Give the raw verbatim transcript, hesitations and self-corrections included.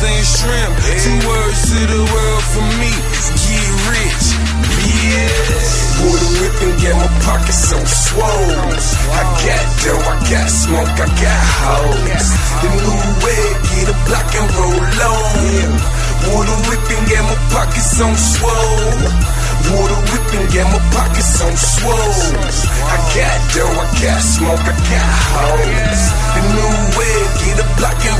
lobster and shrimp. Two words to the world for me, get rich, bitch. Water whipping, get my pockets so swole. I got dough, I got smoke, I got hoes. The new way, get a block and roll on. Water whipping, get my pockets on swole. Water whipping, get my pockets on swole. I got dough, I got smoke, I got hoes. The new way, get a block and